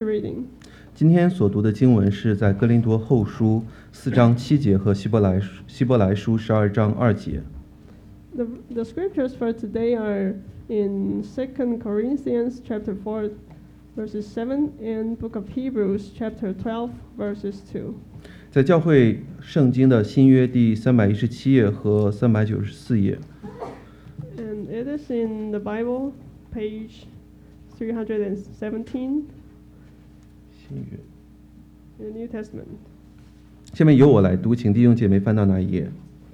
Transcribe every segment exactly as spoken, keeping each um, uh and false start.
reading. 今天所读的经文是在哥林多后书四章七节和希伯来希伯来书十二章二节。 The the scriptures for today are in Second Corinthians chapter four verses seven and Book of Hebrews chapter twelve verses two. 在教会圣经的新约第三百一十七页和三百九十四页。 And it is in the Bible, page three hundred seventeen. 新约。 In the New Testament. 下面由我来读，请弟兄姐妹翻到那一页。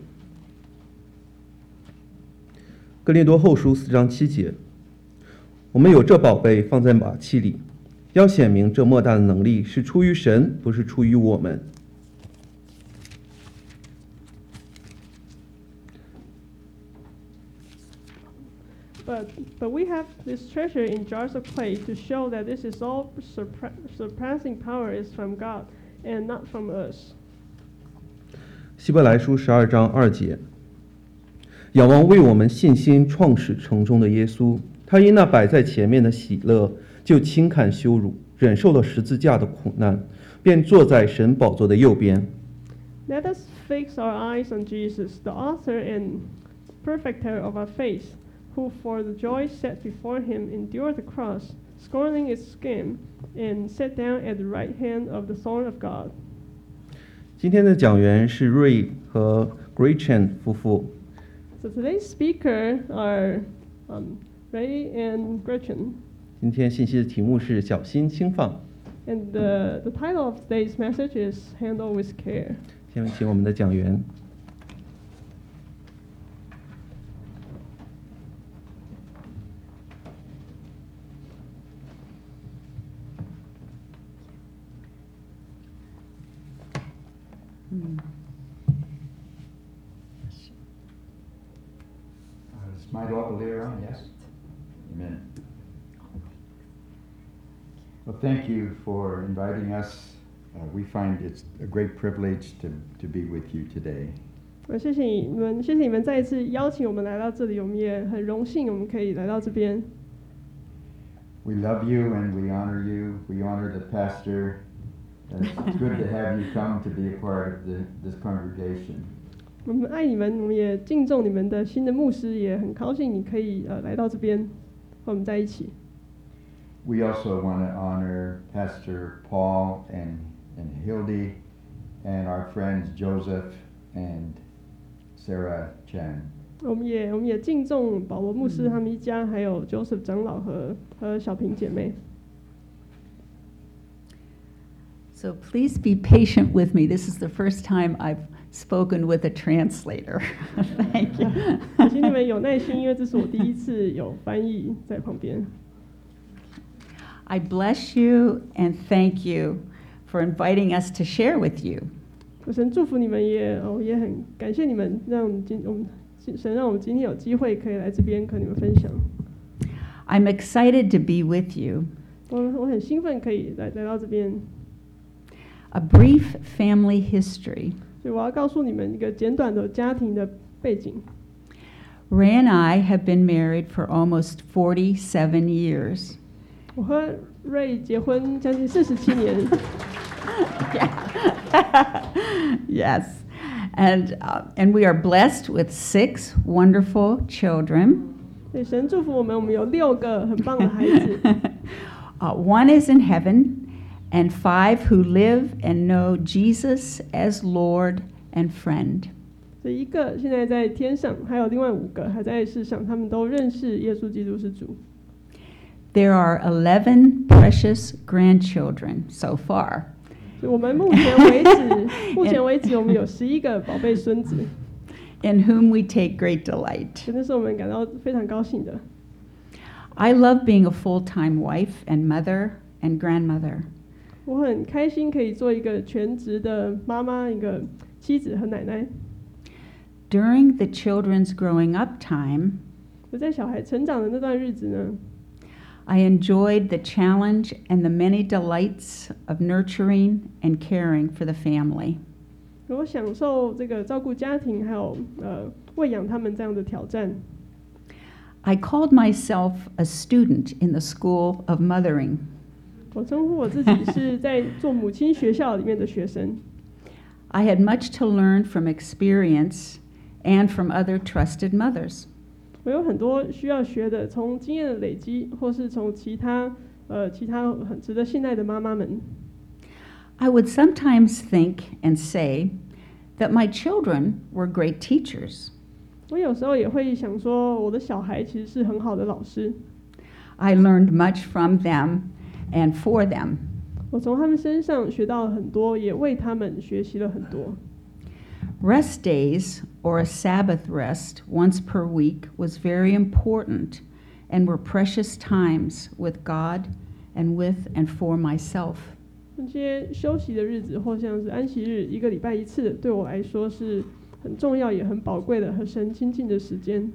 哥林多后书四章七节，我们有这宝贝放在马器里，要显明这莫大的能力是出于神，不是出于我们。 But, but we have this treasure in jars of clay to show that this is all surpra- surpassing power is from God and not from us. 希伯来书十二章二节，仰望为我们信心创始成终的耶稣，他因那摆在前面的喜乐，就轻看羞辱，忍受了十字架的苦难，便坐在神宝座的右边。 Let us fix our eyes on Jesus, the author and perfecter of our faith, who for the joy set before him endured the cross, scorning its shame, and sat down at the right hand of the throne of God. 今天的讲员是瑞和 Gretchen 夫妇。 So today's speaker are um, Ray and Gretchen. 今天信息的题目是小心轻放。 And the, the title of today's message is Handle with Care. 下面请我们的讲员。 Hmm. Uh, is my lavalier on? Yes. Amen. Well, thank you for inviting us. Uh, we find it's a great privilege to, to be with you today. 谢谢你们，谢谢你们再一次邀请我们来到这里，我们也很荣幸我们可以来到这边。 We love you and we honor you. We honor the pastor. It's good to have you come to be a part of the, this congregation. 我们爱你们，我们也敬重你们的新的牧师，也很高兴你可以呃来到这边和我们在一起。 We also want to honor Pastor Paul and and Hildy and our friends Joseph and Sarah Chan. 我们也我们也敬重保罗牧师他们一家，还有 Joseph 长老和和小平姐妹。 So please be patient with me. This is the first time I've spoken with a translator. Thank you. 请你们有耐心，因为这是我第一次有翻译在旁边。 I bless you and thank you for inviting us to share with you. 我神祝福你们也，哦也很感谢你们，让今我们神让我们今天有机会可以来这边和你们分享。 I'm excited to be with you. 我我很兴奋可以来来到这边。 A brief family history. 所以我要告诉你们一个简短的家庭的背景。 Ray and I have been married for almost forty-seven years. 我和 Ray 结婚将近四十七年。 Yes, and uh, and we are blessed with six wonderful children. 对，神祝福我们，我们有六个很棒的孩子。 uh, one is in heaven, and five who live and know Jesus as Lord and friend. 所以一个现在在天上，还有另外五个还在世上，他们都认识耶稣基督是主。 There are eleven precious grandchildren so far. 所以我们目前为止，目前为止我们有十一个宝贝孙子。 In whom we take great delight. 真的是我们感到非常高兴的。 I love being a full-time wife and mother and grandmother. 我很开心可以做一个全职的妈妈，一个妻子和奶奶。 During the children's growing up time, 我在小孩成长的那段日子呢， I enjoyed the challenge and the many delights of nurturing and caring for the family. 我享受这个照顾家庭，还有呃喂养他们这样的挑战。 I called myself a student in the school of mothering. 我称呼我自己是在做母亲学校里面的学生。 I had much to learn from experience and from other trusted mothers. 我有很多需要学的，从经验的累积，或是从其他呃其他很值得信赖的妈妈们。 I would sometimes think and say that my children were great teachers. 我有时候也会想说，我的小孩其实是很好的老师。 I learned much from them and for them. 我从他们身上学到了很多，也为他们学习了很多。 Rest days or a Sabbath rest once per week was very important and were precious times with God and with and for myself. 那些休息的日子，或像是安息日，一个礼拜一次，对我来说是很重要也很宝贵的和神亲近的时间。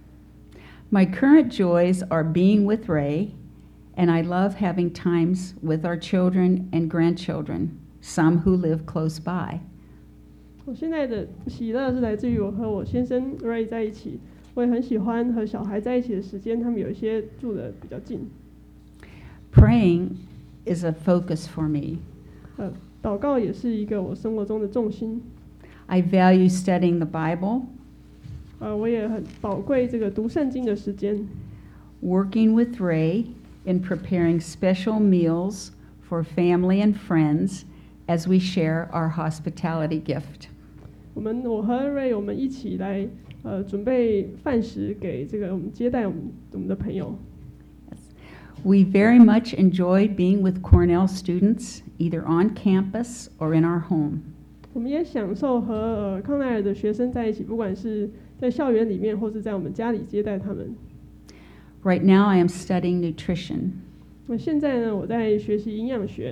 My current joys are being with Ray, and I love having times with our children and grandchildren, some who live close by. 我现在的喜乐是来自于我和我先生 Ray 在一起，我也很喜欢和小孩在一起的时间，他们有一些住得比较近。 Praying is a focus for me. 呃，祷告也是一个我生活中的重心。 I value studying the Bible, 呃，我也很宝贵这个读圣经的时间。 working with Ray in preparing special meals for family and friends as we share our hospitality gift. 我们我和 Ray 我们一起来呃准备饭食给这个我们接待我们我们的朋友。 We very much enjoy being with Cornell students, either on campus or in our home. 我们也享受和呃康奈尔的学生在一起，不管是在校园里面，或是在我们家里接待他们。 Right now I am studying nutrition. 那现在呢，我在学习营养学。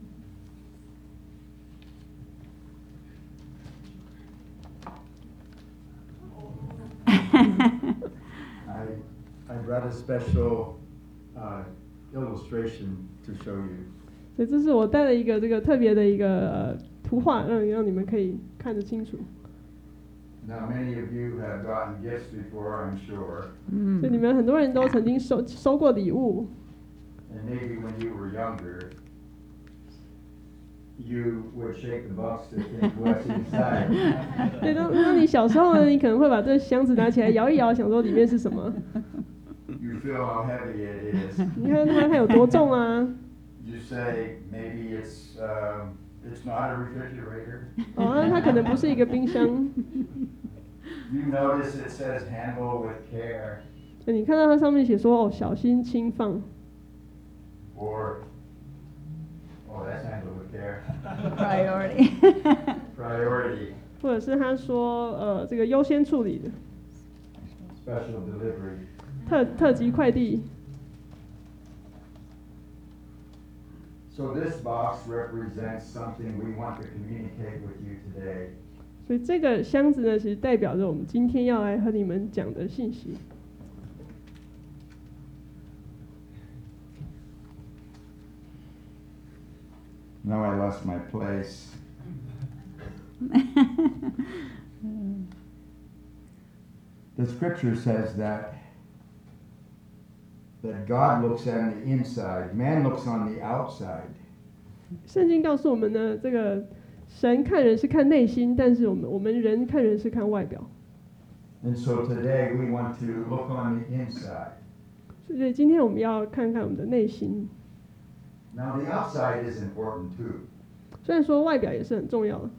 I, I brought a special uh, illustration to show you. 所以这是我带了一个这个特别的一个呃图画，让让你们可以看得清楚。 Now, many of you have gotten gifts before, I'm sure. 所以你们很多人都曾经收收过礼物， And maybe when you were younger, you would shake the box to think what's inside. 所以当当你小时候呢，你可能会把这个箱子拿起来摇一摇，想说里面是什么。 You feel how heavy it is. 你看它它有多重啊？ You say maybe it's um, it's not a refrigerator. 哦，那它可能不是一个冰箱。 You notice it says handle with care, 那你看到它上面写说哦，小心轻放。 or oh, that's handle with care. Priority. Priority, 或者是他说呃这个优先处理的 special delivery. 特特级快递。 So this box represents something we want to communicate with you today. 所以这个箱子呢，其实代表着我们今天要来和你们讲的信息。 Now I lost my place. The scripture says that that God looks on the inside, man looks on the outside. 圣经告诉我们呢，这个神看人是看内心，但是我们我们人看人是看外表。 And so today we want to look on the inside. 所以今天我们要看看我们的内心。 Now the outside is important too. 虽然说外表也是很重要的，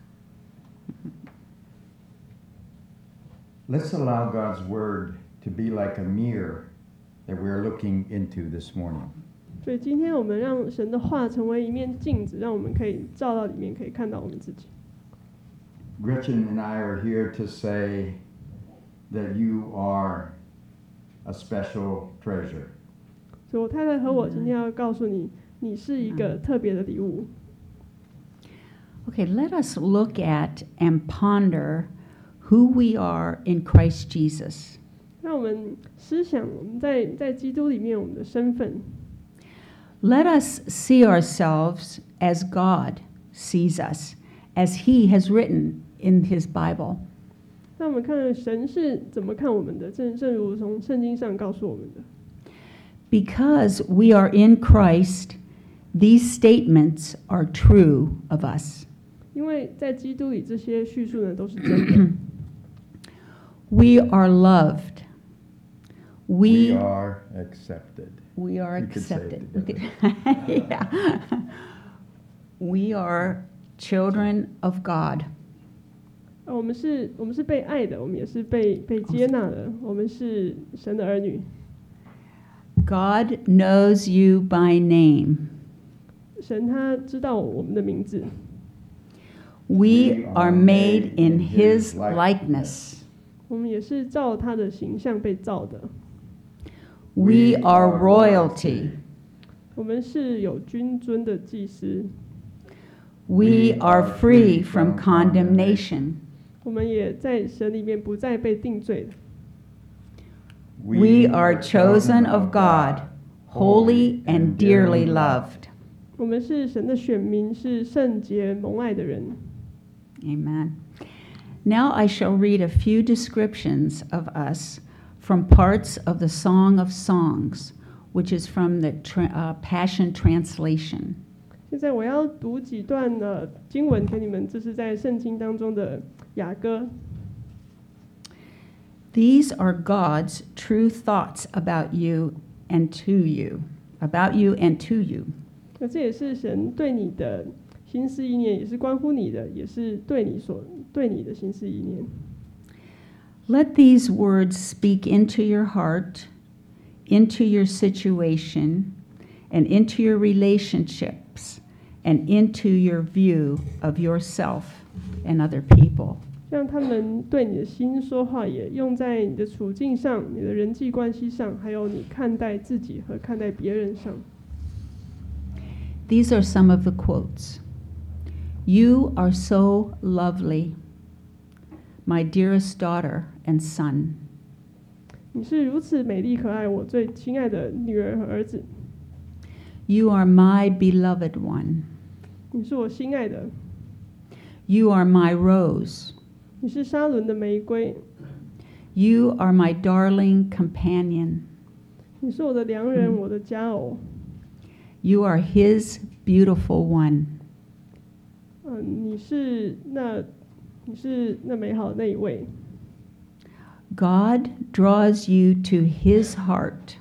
Let's allow God's word to be like a mirror that we're looking into this morning. 所以今天我们让神的话成为一面镜子，让我们可以照到里面，可以看到我们自己。 Gretchen and I are here to say that you are a special treasure. 所以我太太和我今天要告诉你，你是一个特别的礼物。 Okay, let us look at and ponder who we are in Christ Jesus. 让我们思想我们在在基督里面我们的身份。 Let us see ourselves as God sees us, as He has written in His Bible. 让我们看神是怎么看我们的，正正如从圣经上告诉我们的。 Because we are in Christ, These statements are true of us. 因为在基督里，这些叙述呢都是真的。 We are loved. We We are accepted. we are You could say it accepted. We together. could- yeah. We are children of God. 呃我们是，我们是被爱的，我们也是被被接纳的，我们是神的儿女。 God knows you by name. 神他知道我们的名字， We are made in His likeness. 我们也是照他的形象被造的。 We are royalty. 我们是有君尊的祭司， We are free from condemnation. 我们也在神里面不再被定罪的。 We are chosen of God, holy and dearly loved. 我们是神的选民，是圣洁蒙爱的人。 Amen. Now I shall read a few descriptions of us from parts of the Song of Songs, which is from the tra- uh, Passion Translation. 现在我要读几段呃经文给你们，这是在圣经当中的雅歌。 These are God's true thoughts about you and to you, about you and to you. 那这也是神对你的心思意念，也是关乎你的，也是对你所对你的心思意念。 Let these words speak into your heart, into your situation, and into your relationships, and into your view of yourself and other people. 让他们对你的心说话，也用在你的处境上、你的人际关系上，还有你看待自己和看待别人上。 These are some of the quotes. You are so lovely, my dearest daughter and son. 你是如此美丽可爱，我最亲爱的女儿和儿子。 You are my beloved one. 你是我心爱的， You are my rose. 你是沙伦的玫瑰， You are my darling companion. 你是我的良人，我的佳偶。 You are his beautiful one. 嗯、你是那，你是那美好的那一位。 God draws you to his heart.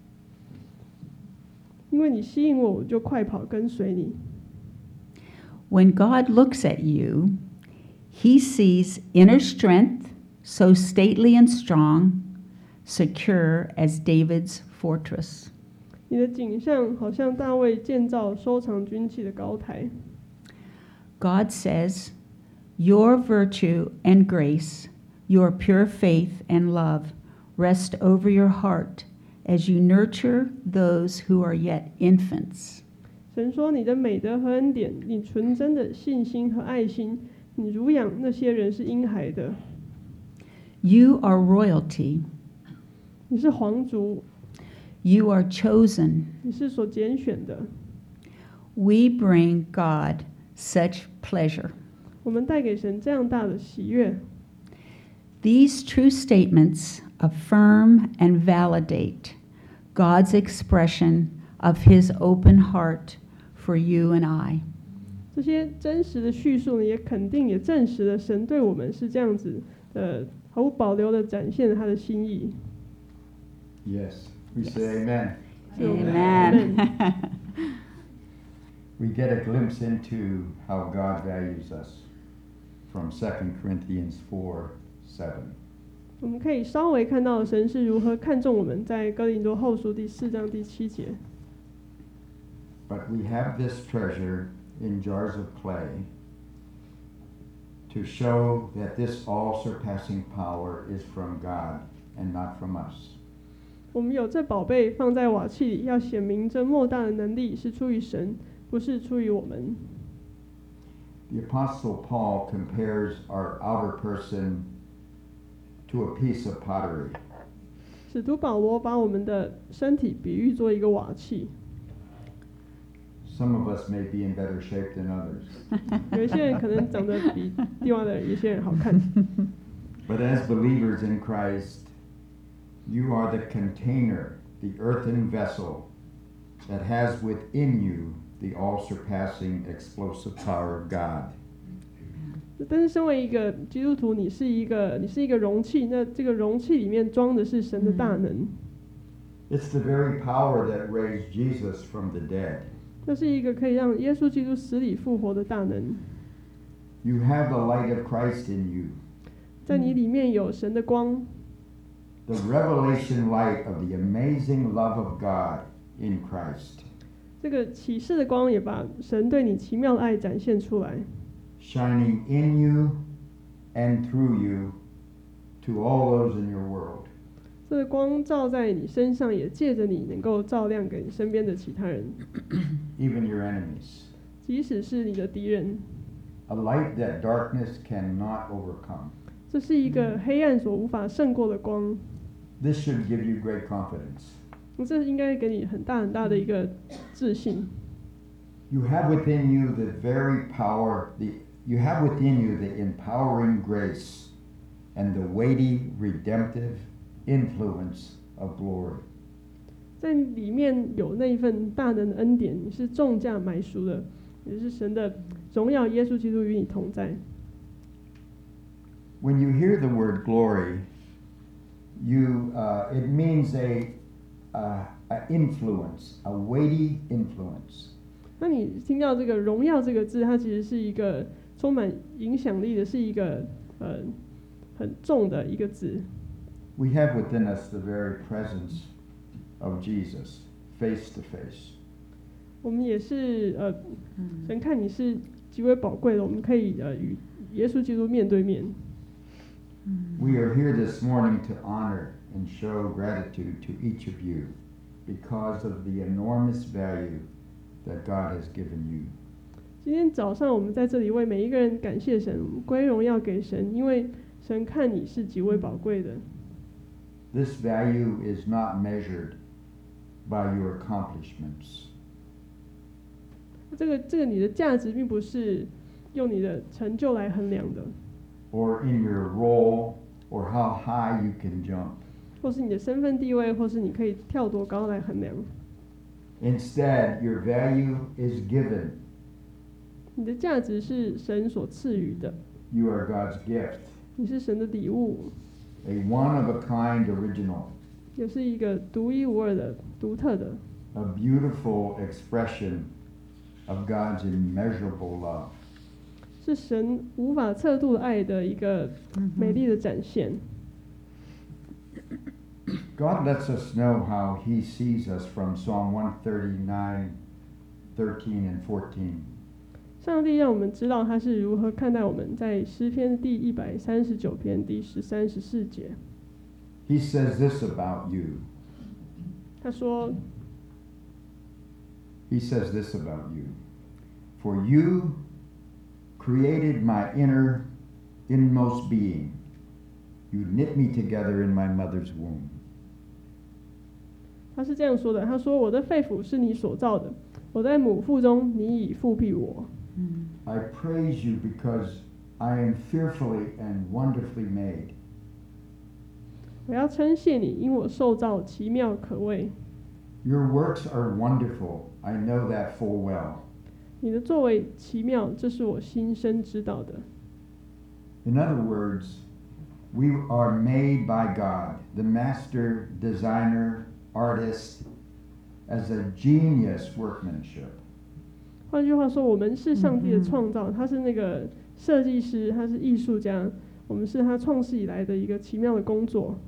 因为你吸引我，我就快跑跟随你。 When God looks at you, he sees inner strength, so stately and strong, secure as David's fortress. 你的景象好像大卫建造收藏军器的高台。 God says, your virtue and grace, your pure faith and love rest over your heart as you nurture those who are yet infants. 神说：“你的美德和恩典，你纯真的信心和爱心，你乳养那些人是婴孩的。 You are royalty. 你是皇族， You are chosen. 你是所拣选的。 We bring God such pleasure. 我们带给神这样大的喜悦。 These true statements affirm and validate God's expression of his open heart for you and I. 这些真实的叙述呢，也肯定也证实了神对我们是这样子的，毫无保留的展现了他的心意。 Yes, we say amen. Amen. We get a glimpse into how God values us from Second Corinthians four seven. 我们可以稍微看到神是如何看重我们，在哥林多后书第四章第七节。 But we have this treasure in jars of clay to show that this all-surpassing power is from God and not from us. 我们有这宝贝放在瓦器里，要显明这莫大的能力是出于神，不是出于我们。 The Apostle Paul compares our outer person to a piece of pottery. 使徒保罗把我们的身体比喻作一个瓦器， Some of us may be in better shape than others. 有一些人可能长得比另外的一些人好看。 But as believers in Christ, you are the container, the earthen vessel that has within you the all-surpassing explosive power of God. 但是身为一个基督徒，你是一个你是一个容器，那这个容器里面装的是神的大能。 It's the very power that raised Jesus from the dead. 那是一个可以让耶稣基督死里复活的大能。 You have the light of Christ in you, 在你里面有神的光， the revelation light of the amazing love of God in Christ, 这个启示的光也把神对你奇妙的爱展现出来， shining in you and through you to all those in your world. 这个光照在你身上，也借着你能够照亮给你身边的其他人， Even your enemies. 即使是你的敌人。 A light that darkness cannot overcome. 这是一个黑暗所无法胜过的光， This should give you great confidence. 这应该给你很大很大的一个自信。 You have within you the very power, the, you have within you the empowering grace and the weighty redemptive influence of glory. 在里面有那一份大能的恩典，你是重价买赎的，也是神的荣耀，耶稣基督与你同在。 When you hear the word glory, you uh, it means a, uh, a influence, a weighty influence. 那你听到这个荣耀这个字，它其实是一个充满影响力的，是一个呃很重的一个字。 We have within us the very presence of Jesus, face to face. 我们也是呃，神看你是极为宝贵的，我们可以呃与耶稣基督面对面。 We are here this morning to honor and show gratitude to each of you because of the enormous value that God has given you. 今天早上我们在这里为每一个人感谢神，归荣耀给神，因为神看你是极为宝贵的。 This value is not measured by your accomplishments. 这个这个你的价值并不是用你的成就来衡量的， or in your role, or how high you can jump. 或是你的身份地位，或是你可以跳多高来衡量。 Instead, your value is given. 你的价值是神所赐予的， You are God's gift, 你是神的礼物， a one-of-a-kind original, 也是一个独一无二的、独特的， a beautiful expression of God's immeasurable love. 是神无法测度的爱的一个美丽的展现。 God lets us know how He sees us from Psalm one thirty-nine, thirteen and fourteen. 上帝让我们知道他是如何看待我们，在诗篇第一百三十九篇第十三十四节， He says this about you. 他说 He says this about you. For you created my inner, inmost being. You knit me together in my mother's womb. 他是这样说的，他说我的肺腑是你所造的，我在母腹中，你已复庇我。 I praise you because I am fearfully and wonderfully made. 我要称谢你，因我受造奇妙可畏。 Your works are wonderful. I know that full well. 你的作为奇妙，这是我心深知道的。 In other words, we are made by God, the master designer, artist, as a genius workmanship. 换句话说，我们是上帝的创造，他是那个设计师，他是艺术家，我们是他创世以来的一个奇妙的工作。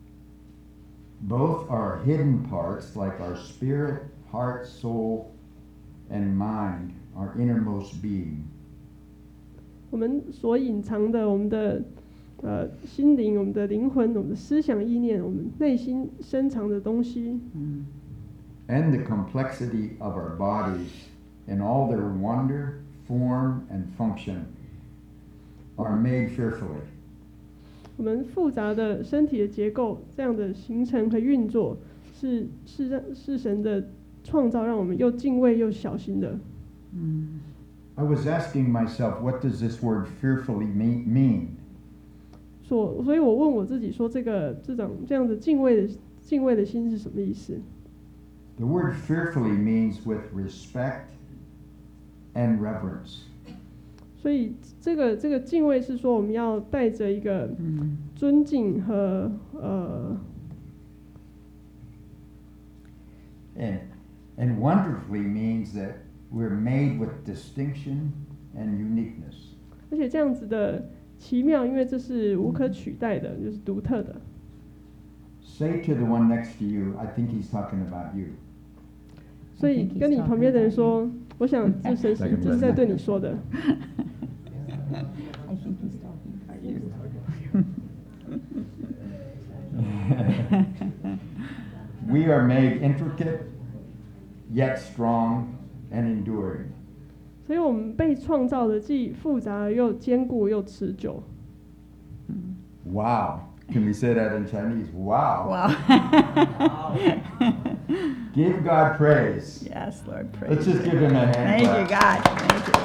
Both are hidden parts, like our spirit, heart, soul, and mind, our innermost being. 我们所隐藏的，我们的呃心灵、我们的灵魂、我们的思想意念、我们内心深藏的东西， And the complexity of our bodies in all their wonder, form, and function are made fearfully. 我们复杂的身体的结构，这样的形成和运作，是是让是神的创造，让我们又敬畏又小心的。 I was asking myself, what does this word fearfully me- mean? 所所以，我问我自己说，这个这种这样的敬畏的敬畏的心是什么意思？ The word fearfully means with respect and reverence. 所以这个这个敬畏是说我们要带着一个嗯尊敬和呃 And, and wonderfully means that we're made with distinction and uniqueness. 而且这样子的奇妙，因为这是无可取代的，就是独特的。 Say to the one next to you, I think he's talking about you. 所以跟你旁边的人说，我想这神是这是在对你说的。 I think he's talking about you. We are made intricate, yet strong and enduring. 所以我们被创造的既复杂而又坚固又持久。 Wow. Can we say that in Chinese? Wow. Wow. Give God praise. Yes, Lord, praise. Let's just give him a hand Thank you, clap. God.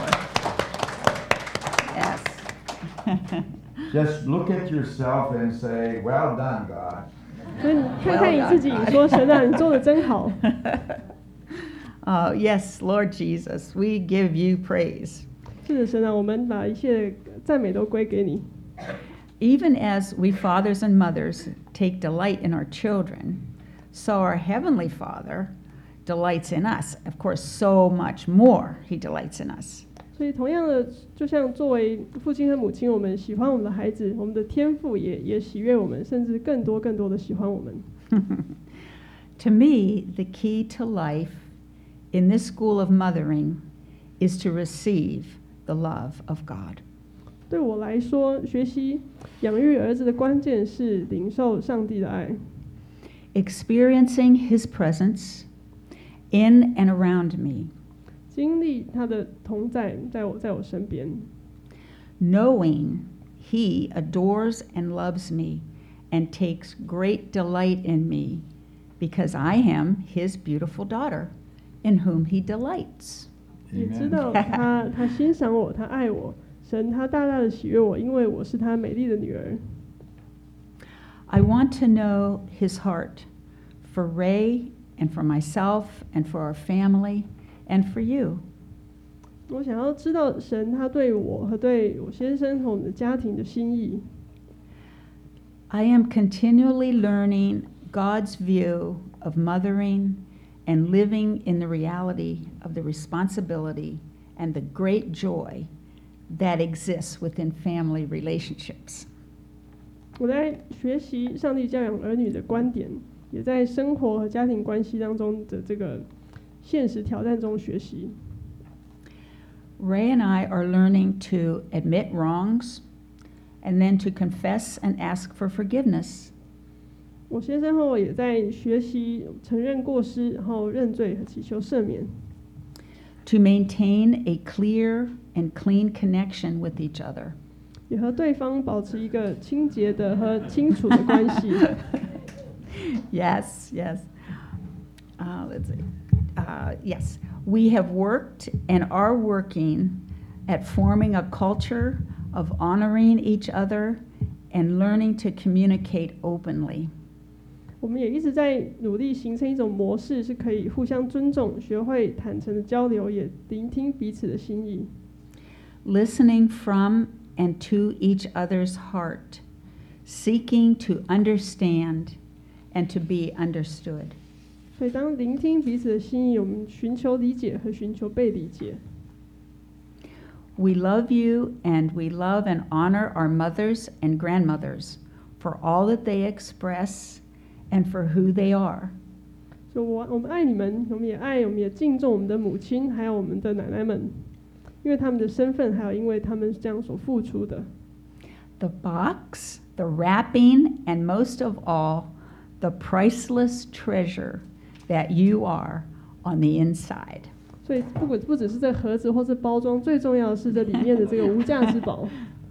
Thank you, Lord. Yes. Just look at yourself and say, well done, God. 所以你看看你自己，你说神啊，你做的真好。 Oh, yes, Lord Jesus, we give you praise. 是的，神啊，我们把一切赞美都归给你。 Even as we fathers and mothers take delight in our children, so our Heavenly Father delights in us. Of course, so much more He delights in us. 所以同样的，就像作为父亲和母亲，我们喜欢我们的孩子，我们的天父也也喜悦我们，甚至更多更多的喜欢我们。 To me, the key to life in this school of mothering is to receive the love of God. 对我来说，学习养育儿子的关键是领受上帝的爱， Experiencing His presence in and around me, 经历他的同在，在我在我身边， knowing He adores and loves me and takes great delight in me because I am His beautiful daughter in whom He delights. 也知道他他欣赏我，他爱我，神他大大的喜悦我，因为我是他美丽的女儿。 I want to know His heart for Ray and for myself and for our family and for you. 我想要知道神他对我和对我先生和我们的家庭的心意。 I am continually learning God's view of mothering and living in the reality of the responsibility and the great joy that exists within family relationships. 我在学习上帝教养儿女的观点，也在生活和家庭关系当中的这个现实挑战中学习。 Ray and I are learning to admit wrongs and then to confess and ask for forgiveness. 我先生和我也在学习承认过失，然后认罪和祈求赦免， To maintain a clear and clean connection with each other. 也和对方保持一个清洁的和清楚的关系。 Yes, yes. Uh, let's see. Uh, yes, we have worked and are working at forming a culture of honoring each other and learning to communicate openly. 我们也一直在努力形成一种模式，是可以互相尊重，学会坦诚的交流，也聆听彼此的心意。 Listening from and to each other's heart, seeking to understand and to be understood. 所以，当聆听彼此的心意，我们寻求理解和寻求被理解。 We love you and we love and honor our mothers and grandmothers for all that they express and for who they are. 就我我们爱你们，我们也爱，我们也敬重我们的母亲，还有我们的奶奶们，因为他们的身份，还有因为他们这样所付出的。 The box, the wrapping, and most of all, the priceless treasure that you are on the inside. 所以不管不只是这盒子或是包装，最重要的是这里面的这个无价之宝。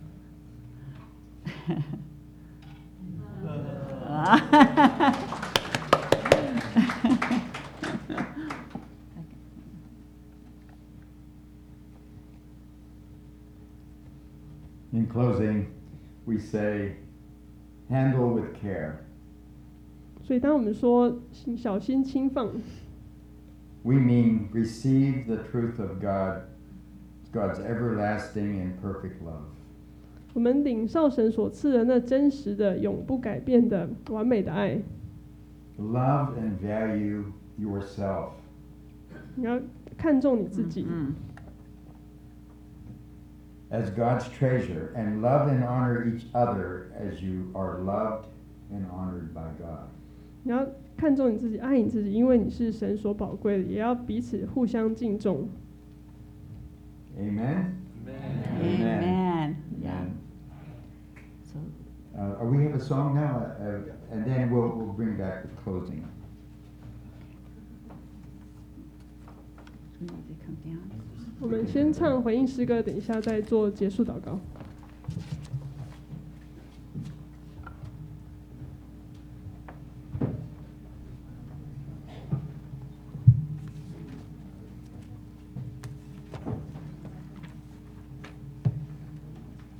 In closing, we say, handle with care. 所以当我们说小心轻放， We mean receive the truth of God God's everlasting and perfect love. 我们领受神所赐的那真实的、永不改变的、完美的爱。 Love and value yourself. 你要看重你自己， 嗯 as God's treasure, and love and honor each other as you are loved and honored by God. 你要看重你自己，爱你自己，因为你是神所宝贵的，也要彼此互相敬重。 Amen? Amen. Yeah. Amen. So Uh, we have a song now, uh, and then we'll, we'll bring back the closing. we need to come down. 我们先唱回应诗歌，等一下再做结束祷告。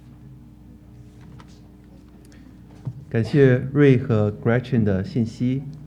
感谢瑞和 Gretchen 的信息。